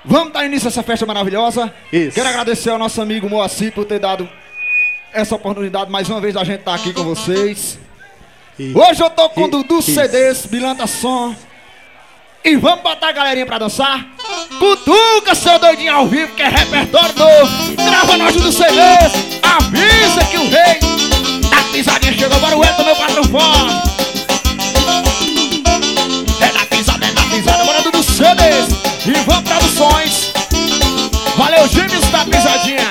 Vamos dar início a essa festa maravilhosa. Isso. Quero agradecer ao nosso amigo Moacir por ter dado essa oportunidade mais uma vez da gente estar aqui com vocês. Hoje eu tô com o Dudu CDs, Bilanta Som. E vamos botar a galerinha pra dançar. Cutuca, seu doidinho ao vivo, que é repertório novo. Grava nós do CDs. Avisa que o rei da pisadinha chegou. Agora o Eto, meu patrão forte. É na pisada, bora Dudu CDs. E vamos Produções. Valeu, Gimes da pisadinha.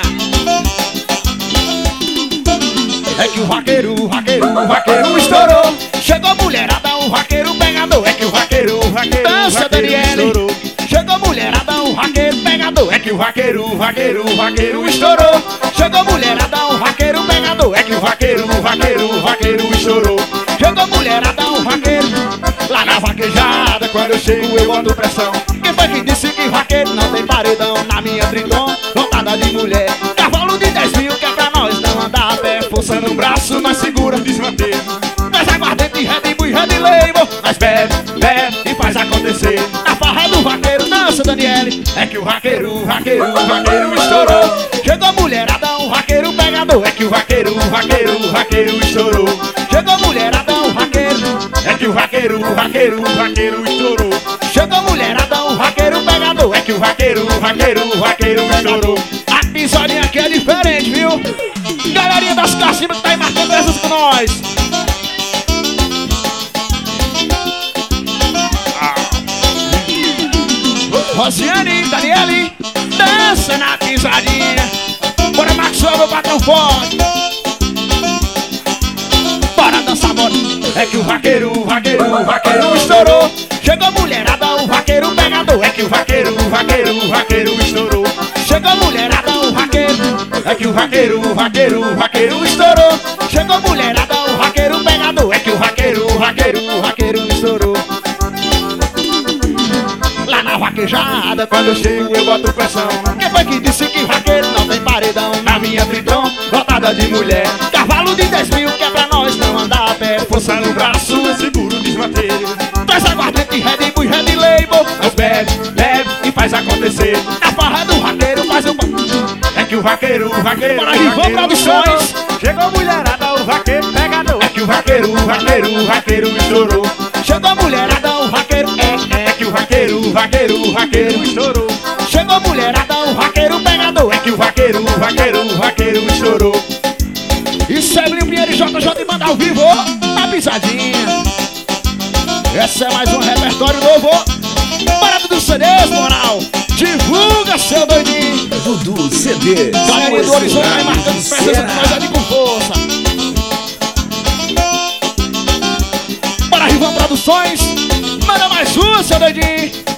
É que o vaqueiro estourou. Chegou mulherada, o vaqueiro pegador. É que o vaqueiro dança, Daniele. Chegou mulherada, o vaqueiro pegador. É que o vaqueiro estourou. Chegou mulherada, o vaqueiro pegador. É que o vaqueiro estourou. Chegou mulherada, o vaqueiro lá na vaquejada. Quando eu chego eu boto pressão. Quem foi que disse que vaqueiro não tem paredão? Na minha Triton, lotada de mulher. Cavalo de 10 mil que é pra nós não andar a pé. Força no braço, nós segura, desmanter. Nós aguardente, Red Bull e Red Label. Nós bebe e faz acontecer. Na farra do vaqueiro, dança, Daniele. É que o vaqueiro estourou. Chegou mulherada, o vaqueiro pegador. É que o vaqueiro estourou. Chegou mulherada, o vaqueiro. É que o vaqueiro estourou. Chegou mulherada, o vaqueiro pegador. É que o vaqueiro estourou. A pisadinha aqui é diferente, viu? Galerinha das cacimbas que tá aí marcando essas com nós. Rosiane, Daniele, dança na pisadinha. Bora, Maxwell, meu patrão forte. Bora dançar, bora. É que o vaqueiro estourou. Chegou mulherada, o vaqueiro pegador. É que o vaqueiro estourou. Chegou mulherada, o vaqueiro. É que o vaqueiro estourou. Chegou mulherada, o vaqueiro pegador. É que o vaqueiro estourou. Lá na vaquejada, quando eu chego eu boto pressão. Quem foi que disse que vaqueiro não tem paredão? Na minha Triton, lotada de mulher. Cavalo de 10 mil que é pra nós não andar a pé. Força no braço, seguro desmanter. Traz aguardente, Red Bull e Red Label. Nós bebe e faz acontecer. Na farra do vaqueiro faz um... É que o vaqueiro Bora Rivan Produções. Chegou mulherada, o vaqueiro pegador. É que o vaqueiro estourou. Chegou mulherada, o vaqueiro é que o vaqueiro estourou. Chegou mulherada, o vaqueiro pegador. É que o vaqueiro estourou. Isso é Brinho Pinheiro e JJ Banda ao vivo, na pisadinha. Essa é mais um repertório novo. Bora Dudu CDs, moral. Divulga, seu doidinho. Dudu CDs. Galerinha do Horizonte aí marcando presença com nós ali com força. Bora Rivan Produções. Manda mais uma, seu doidinho.